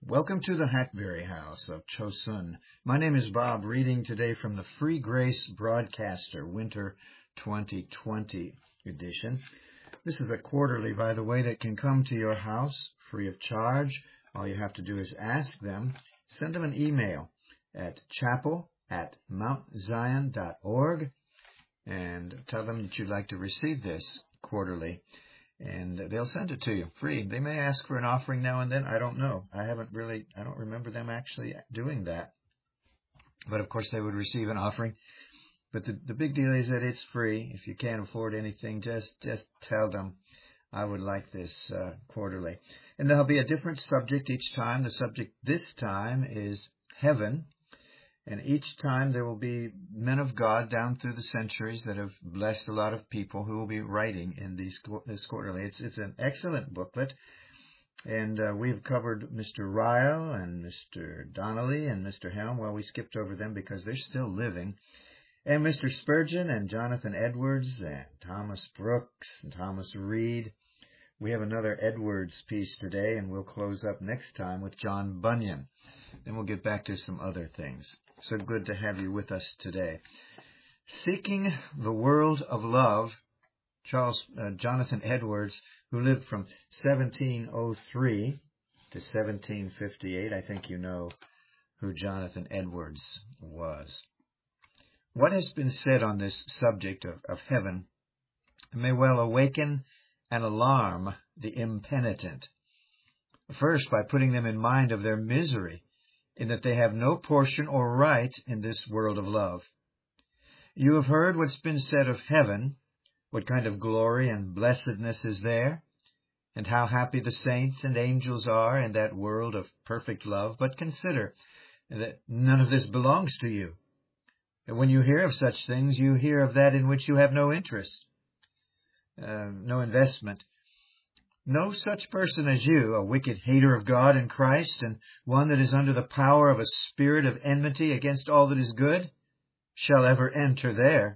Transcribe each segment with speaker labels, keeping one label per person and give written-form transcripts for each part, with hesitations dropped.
Speaker 1: Welcome to the Hackberry House of Chosun. My name is Bob, reading today from the Free Grace Broadcaster Winter 2020 edition. This is a quarterly, by the way, that can come to your house free of charge. All you have to do is ask them. Send them an email at chapel@mountzion.org and tell them that you'd like to receive this quarterly. And they'll send it to you free. They may ask for an offering now and then. I don't know. I don't remember them actually doing that. But of course they would receive an offering. But the big deal is that it's free. If you can't afford anything, just tell them, I would like this quarterly. And there'll be a different subject each time. The subject this time is heaven. And each time there will be men of God down through the centuries that have blessed a lot of people who will be writing in this quarterly. It's an excellent booklet. And we've covered Mr. Ryle and Mr. Donnelly and Mr. Helm. Well, we skipped over them because they're still living. And Mr. Spurgeon and Jonathan Edwards and Thomas Brooks and Thomas Reed. We have another Edwards piece today, and we'll close up next time with John Bunyan. Then we'll get back to some other things. So good to have you with us today. Seeking the World of Love, Jonathan Edwards, who lived from 1703 to 1758. I think you know who Jonathan Edwards was. What has been said on this subject of heaven may well awaken and alarm the impenitent. First, by putting them in mind of their misery, in that they have no portion or right in this world of love. You have heard what's been said of heaven, what kind of glory and blessedness is there, and how happy the saints and angels are in that world of perfect love. But consider that none of this belongs to you. And when you hear of such things, you hear of that in which you have no interest, no investment. No such person as you, a wicked hater of God and Christ, and one that is under the power of a spirit of enmity against all that is good, shall ever enter there.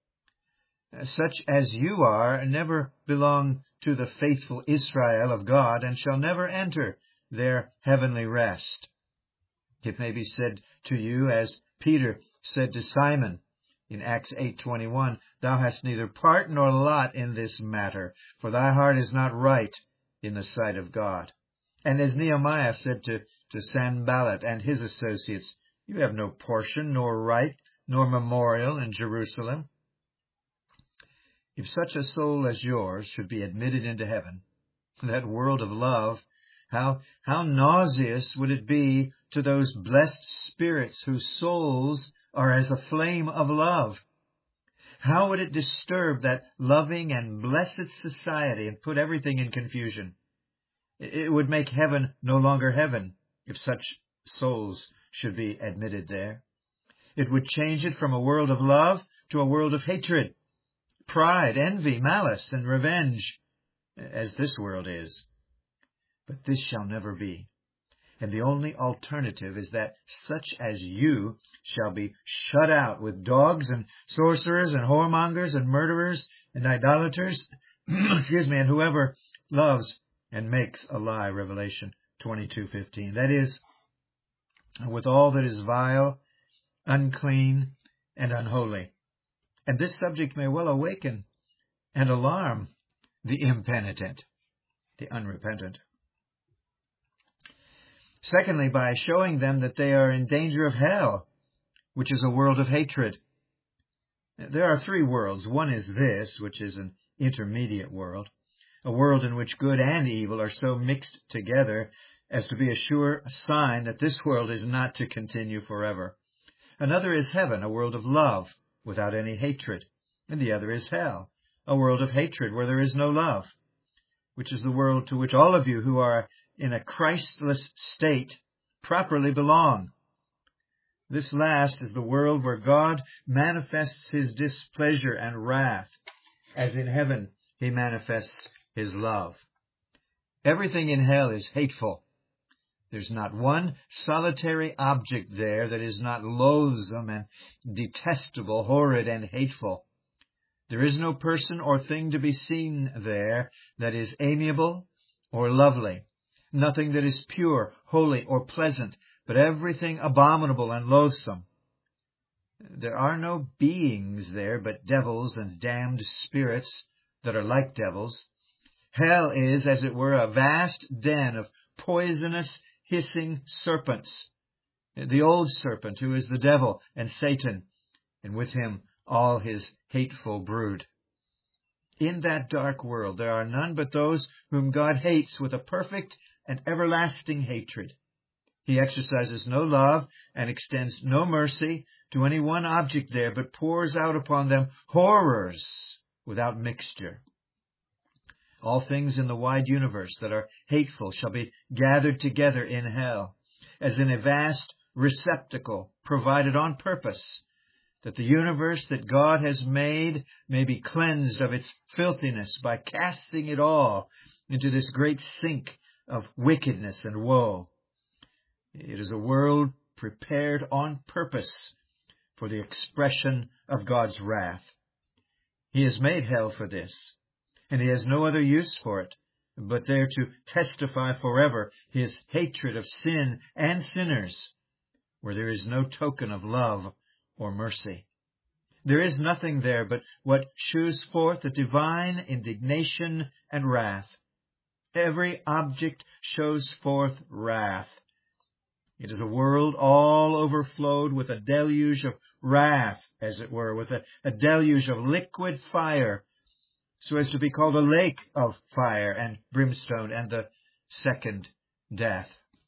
Speaker 1: Such as you are never belong to the faithful Israel of God, and shall never enter their heavenly rest. It may be said to you, as Peter said to Simon in Acts 8:21, Thou hast neither part nor lot in this matter, for thy heart is not right in the sight of God. And as Nehemiah said to Sanballat and his associates, You have no portion, nor right, nor memorial in Jerusalem. If such a soul as yours should be admitted into heaven, that world of love, how nauseous would it be to those blessed spirits whose souls are as a flame of love. How would it disturb that loving and blessed society and put everything in confusion? It would make heaven no longer heaven if such souls should be admitted there. It would change it from a world of love to a world of hatred, pride, envy, malice, and revenge, as this world is. But this shall never be. And the only alternative is that such as you shall be shut out with dogs and sorcerers and whoremongers and murderers and idolaters, and whoever loves and makes a lie, Revelation 22:15. That is, with all that is vile, unclean, and unholy. And this subject may well awaken and alarm the impenitent, the unrepentant. Secondly, by showing them that they are in danger of hell, which is a world of hatred. There are three worlds. One is this, which is an intermediate world, a world in which good and evil are so mixed together as to be a sure sign that this world is not to continue forever. Another is heaven, a world of love without any hatred. And the other is hell, a world of hatred where there is no love, which is the world to which all of you who are in a Christless state properly belong. This last is the world where God manifests his displeasure and wrath, as in heaven he manifests his love. Everything in hell is hateful. There's not one solitary object there that is not loathsome and detestable, horrid and hateful. There is no person or thing to be seen there that is amiable or lovely. nothing that is pure, holy, or pleasant, but everything abominable and loathsome. There are no beings there but devils and damned spirits that are like devils. Hell is, as it were, a vast den of poisonous, hissing serpents. The old serpent, who is the devil and Satan, and with him all his hateful brood. In that dark world there are none but those whom God hates with a perfect and everlasting hatred. He exercises no love and extends no mercy to any one object there, but pours out upon them horrors without mixture. All things in the wide universe that are hateful shall be gathered together in hell, as in a vast receptacle provided on purpose, that the universe that God has made may be cleansed of its filthiness by casting it all into this great sink of wickedness and woe. It is a world prepared on purpose for the expression of God's wrath. He has made hell for this, and he has no other use for it, but there to testify forever his hatred of sin and sinners, where there is no token of love or mercy. There is nothing there but what shews forth the divine indignation and wrath. Every object shows forth wrath. It is a world all overflowed with a deluge of wrath, as it were, with a deluge of liquid fire, so as to be called a lake of fire and brimstone and the second death.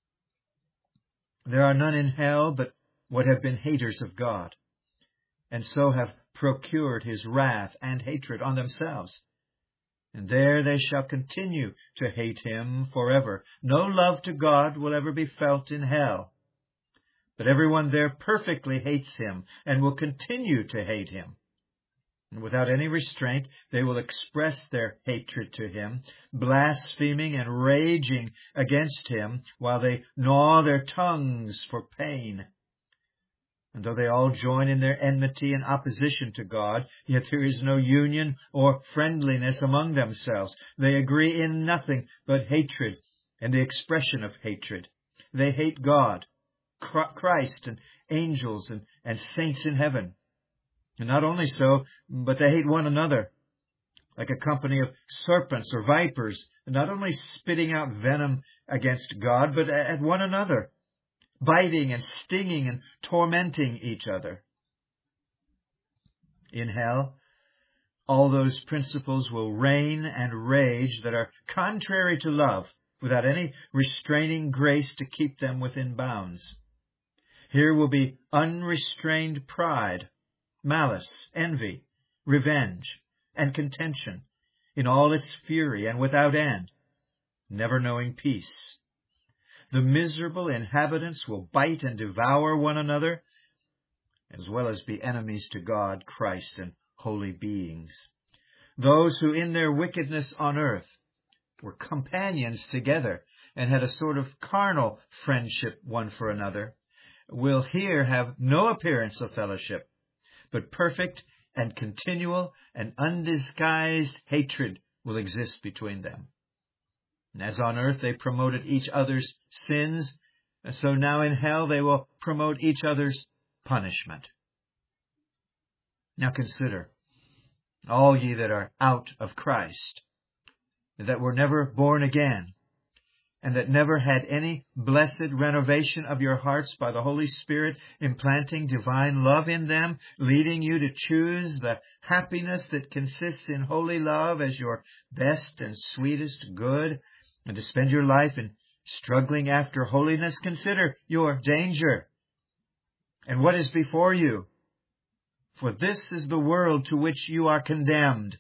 Speaker 1: There are none in hell but what have been haters of God, and so have procured his wrath and hatred on themselves. And there they shall continue to hate him forever. No love to God will ever be felt in hell. But everyone there perfectly hates him and will continue to hate him. And without any restraint, they will express their hatred to him, blaspheming and raging against him while they gnaw their tongues for pain. And though they all join in their enmity and opposition to God, yet there is no union or friendliness among themselves. They agree in nothing but hatred and the expression of hatred. They hate God, Christ, and angels and saints in heaven. And not only so, but they hate one another, like a company of serpents or vipers, not only spitting out venom against God, but at one another, biting and stinging and tormenting each other. In hell, all those principles will reign and rage that are contrary to love, without any restraining grace to keep them within bounds. Here will be unrestrained pride, malice, envy, revenge, and contention, in all its fury and without end, never knowing peace. The miserable inhabitants will bite and devour one another, as well as be enemies to God, Christ, and holy beings. Those who in their wickedness on earth were companions together and had a sort of carnal friendship one for another, will here have no appearance of fellowship, but perfect and continual and undisguised hatred will exist between them. And as on earth they promoted each other's sins, so now in hell they will promote each other's punishment. Now consider, all ye that are out of Christ, that were never born again, and that never had any blessed renovation of your hearts by the Holy Spirit, implanting divine love in them, leading you to choose the happiness that consists in holy love as your best and sweetest good, and to spend your life in struggling after holiness. Consider your danger and what is before you. For this is the world to which you are condemned.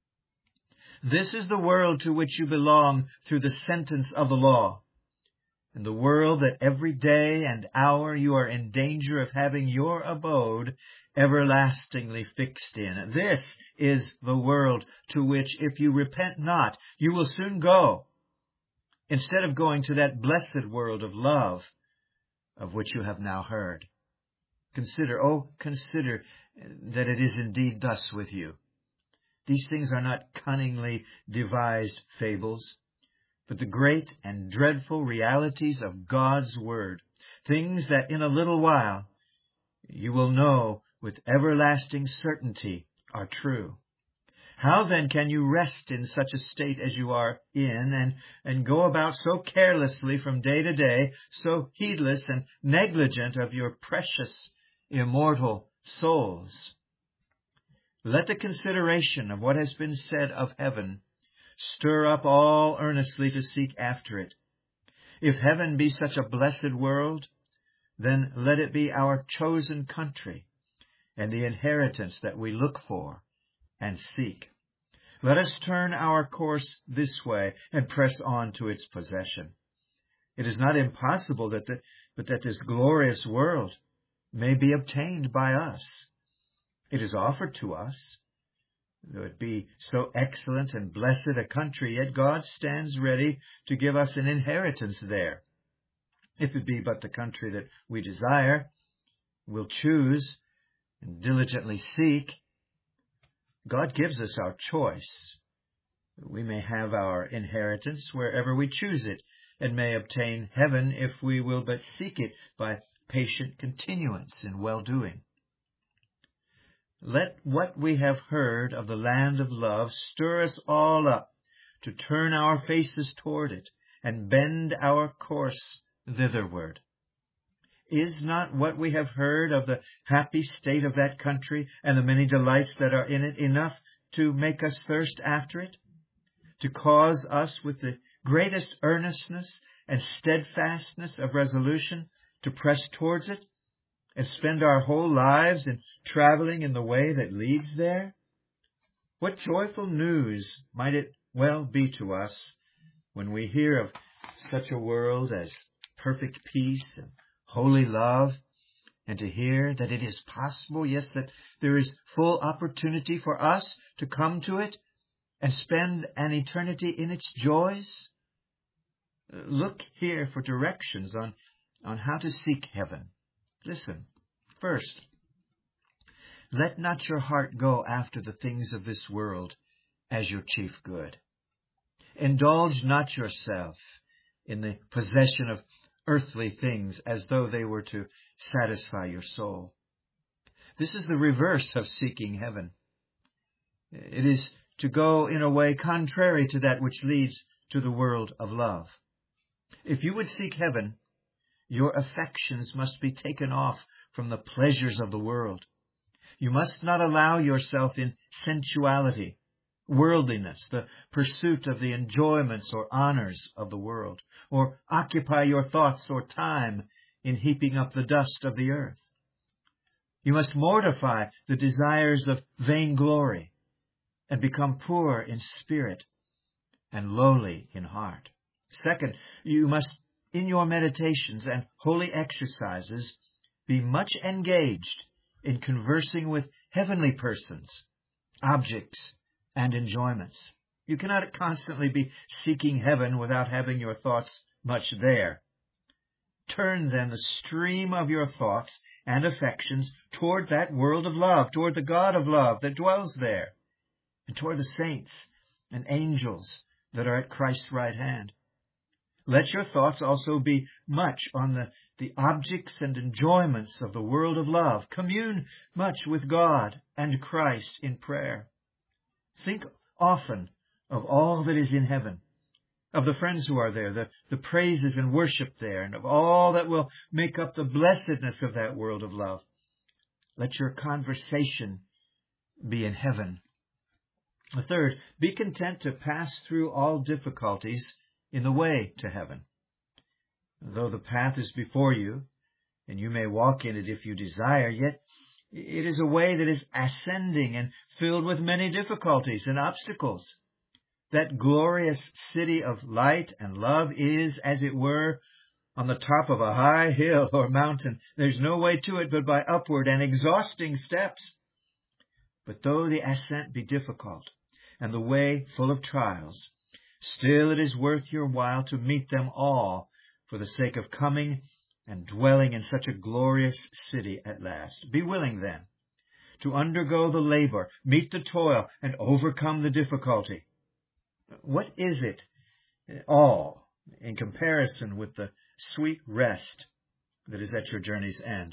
Speaker 1: This is the world to which you belong through the sentence of the law, and the world that every day and hour you are in danger of having your abode everlastingly fixed in. This is the world to which, if you repent not, you will soon go, instead of going to that blessed world of love of which you have now heard. Consider that it is indeed thus with you. These things are not cunningly devised fables. but the great and dreadful realities of God's Word, things that in a little while you will know with everlasting certainty are true. How then can you rest in such a state as you are in and go about so carelessly from day to day, so heedless and negligent of your precious, immortal souls? Let the consideration of what has been said of heaven stir up all earnestly to seek after it. If heaven be such a blessed world, then let it be our chosen country and the inheritance that we look for and seek. Let us turn our course this way and press on to its possession. It is not impossible that this glorious world may be obtained by us. It is offered to us. Though it be so excellent and blessed a country, yet God stands ready to give us an inheritance there. If it be but the country that we desire, will choose, and diligently seek, God gives us our choice. We may have our inheritance wherever we choose it, and may obtain heaven if we will but seek it by patient continuance in well-doing. Let what we have heard of the land of love stir us all up to turn our faces toward it and bend our course thitherward. Is not what we have heard of the happy state of that country and the many delights that are in it enough to make us thirst after it, to cause us with the greatest earnestness and steadfastness of resolution to press towards it and spend our whole lives in traveling in the way that leads there? What joyful news might it well be to us when we hear of such a world as perfect peace and holy love, and to hear that it is possible, yes, that there is full opportunity for us to come to it and spend an eternity in its joys? Look here for directions on how to seek heaven. Listen, first, let not your heart go after the things of this world as your chief good. Indulge not yourself in the possession of earthly things as though they were to satisfy your soul. This is the reverse of seeking heaven. It is to go in a way contrary to that which leads to the world of love. If you would seek heaven, your affections must be taken off from the pleasures of the world. You must not allow yourself in sensuality, worldliness, the pursuit of the enjoyments or honors of the world, or occupy your thoughts or time in heaping up the dust of the earth. You must mortify the desires of vainglory and become poor in spirit and lowly in heart. Second, you must, in your meditations and holy exercises, be much engaged in conversing with heavenly persons, objects, and enjoyments. You cannot constantly be seeking heaven without having your thoughts much there. Turn then the stream of your thoughts and affections toward that world of love, toward the God of love that dwells there, and toward the saints and angels that are at Christ's right hand. Let your thoughts also be much on the objects and enjoyments of the world of love. Commune much with God and Christ in prayer. Think often of all that is in heaven, of the friends who are there, the praises and worship there, and of all that will make up the blessedness of that world of love. Let your conversation be in heaven. Third, be content to pass through all difficulties in the way to heaven. Though the path is before you, and you may walk in it if you desire, yet it is a way that is ascending and filled with many difficulties and obstacles. That glorious city of light and love is, as it were, on the top of a high hill or mountain. There's no way to it but by upward and exhausting steps. But though the ascent be difficult and the way full of trials, still it is worth your while to meet them all for the sake of coming and dwelling in such a glorious city at last. Be willing, then, to undergo the labor, meet the toil, and overcome the difficulty. What is it all in comparison with the sweet rest that is at your journey's end.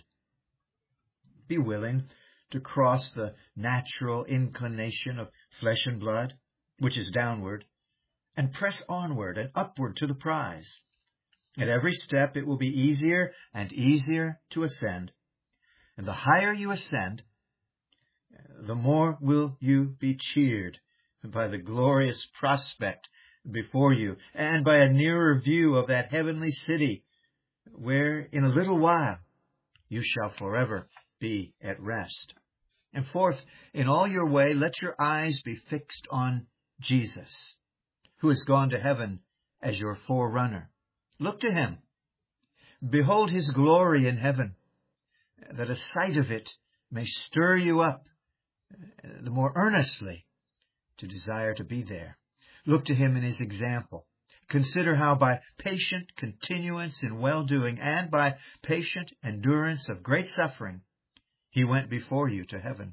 Speaker 1: Be willing to cross the natural inclination of flesh and blood, which is downward, and press onward and upward to the prize. At every step it will be easier and easier to ascend. And the higher you ascend, the more will you be cheered by the glorious prospect before you and by a nearer view of that heavenly city where in a little while you shall forever be at rest. And fourth, in all your way, let your eyes be fixed on Jesus, who has gone to heaven as your forerunner. Look to him. Behold his glory in heaven, that a sight of it may stir you up the more earnestly to desire to be there. Look to him in his example. Consider how by patient continuance in well-doing and by patient endurance of great suffering, he went before you to heaven.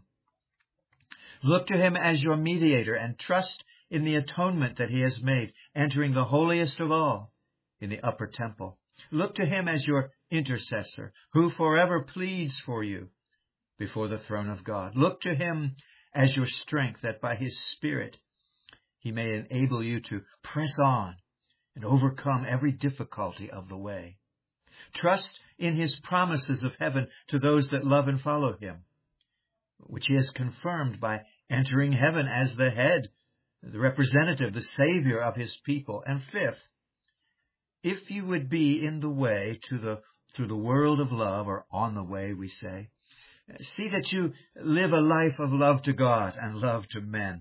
Speaker 1: Look to him as your mediator and trust in the atonement that he has made, entering the holiest of all in the upper temple. Look to him as your intercessor, who forever pleads for you before the throne of God. Look to him as your strength, that by his Spirit he may enable you to press on and overcome every difficulty of the way. Trust in his promises of heaven to those that love and follow him, which he has confirmed by entering heaven as the head, the representative, the Savior of his people. And fifth, if you would be in the way through the world of love, or on the way, we say, see that you live a life of love to God and love to men.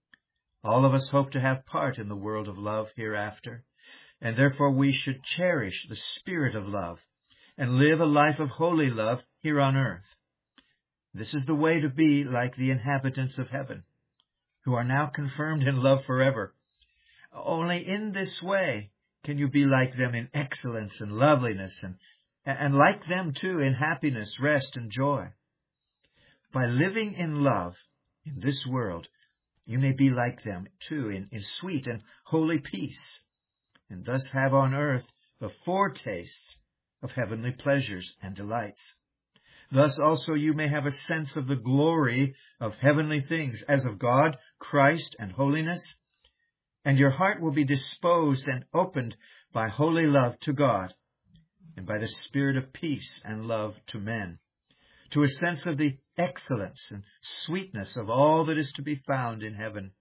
Speaker 1: All of us hope to have part in the world of love hereafter, and therefore we should cherish the spirit of love and live a life of holy love here on earth. This is the way to be like the inhabitants of heaven, who are now confirmed in love forever. Only in this way can you be like them in excellence and loveliness, and like them too in happiness, rest, and joy. By living in love in this world, you may be like them too in sweet and holy peace, and thus have on earth the foretastes of heavenly pleasures and delights. Thus also you may have a sense of the glory of heavenly things, as of God, Christ, and holiness, and your heart will be disposed and opened by holy love to God, and by the spirit of peace and love to men, to a sense of the excellence and sweetness of all that is to be found in heaven.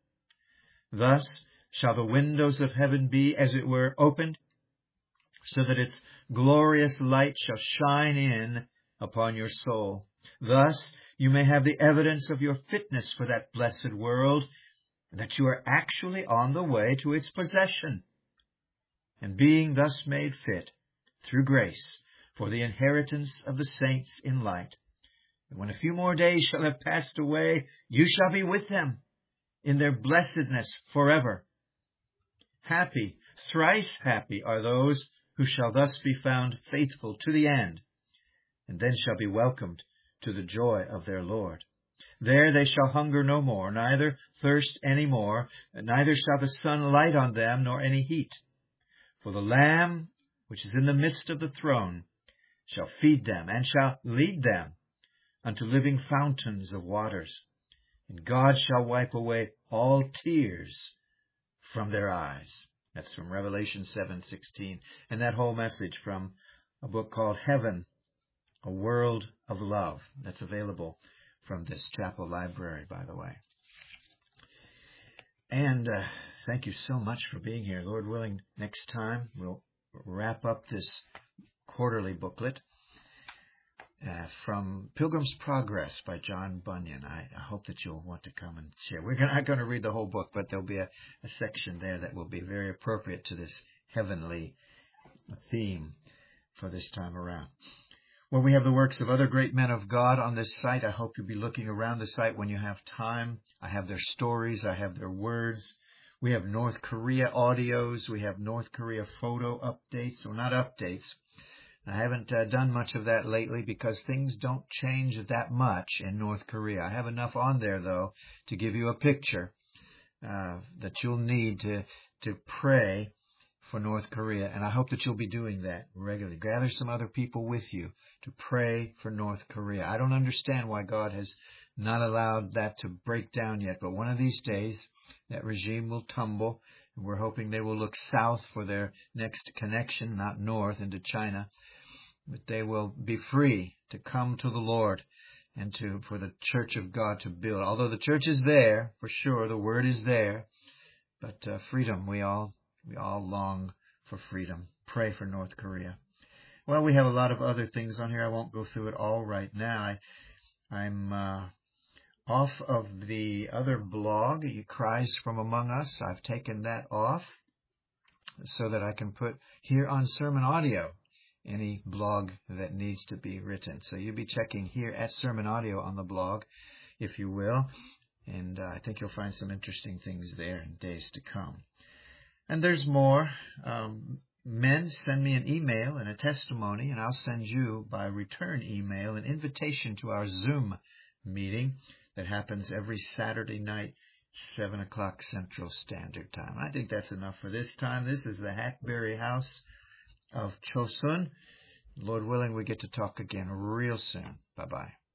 Speaker 1: Thus shall the windows of heaven be, as it were, opened, so that its glorious light shall shine in upon your soul. Thus you may have the evidence of your fitness for that blessed world, and that you are actually on the way to its possession. And being thus made fit, through grace, for the inheritance of the saints in light, and when a few more days shall have passed away, you shall be with them in their blessedness forever. Happy, thrice happy are those who shall thus be found faithful to the end, and then shall be welcomed to the joy of their Lord. There they shall hunger no more, neither thirst any more, neither shall the sun light on them, nor any heat. For the Lamb, which is in the midst of the throne, shall feed them, and shall lead them unto living fountains of waters. And God shall wipe away all tears from their eyes. That's from Revelation 7:16. And that whole message from a book called Heaven, A World of Love. That's available from this chapel library, by the way. And thank you so much for being here. Lord willing, next time we'll wrap up this quarterly booklet from Pilgrim's Progress by John Bunyan. I hope that you'll want to come and share. We're not going to read the whole book, but there'll be a section there that will be very appropriate to this heavenly theme for this time around. Well, we have the works of other great men of God on this site. I hope you'll be looking around the site when you have time. I have their stories. I have their words. We have North Korea audios. We have North Korea photo updates, or not updates. I haven't done much of that lately because things don't change that much in North Korea. I have enough on there, though, to give you a picture that you'll need to pray for North Korea, and I hope that you'll be doing that regularly. Gather some other people with you to pray for North Korea. I don't understand why God has not allowed that to break down yet, but one of these days that regime will tumble, and we're hoping they will look south for their next connection, not north into China, but they will be free to come to the Lord and for the church of God to build. Although the church is there, for sure, the word is there, but freedom, we all long for freedom. Pray for North Korea. Well, we have a lot of other things on here. I won't go through it all right now. I'm off of the other blog, Cries from Among Us. I've taken that off so that I can put here on Sermon Audio any blog that needs to be written. So you'll be checking here at Sermon Audio on the blog, if you will. And I think you'll find some interesting things there in days to come. And there's more. Men, send me an email and a testimony, and I'll send you by return email an invitation to our Zoom meeting that happens every Saturday night, 7 o'clock Central Standard Time. I think that's enough for this time. This is the Hackberry House of Chosun. Lord willing, we get to talk again real soon. Bye-bye.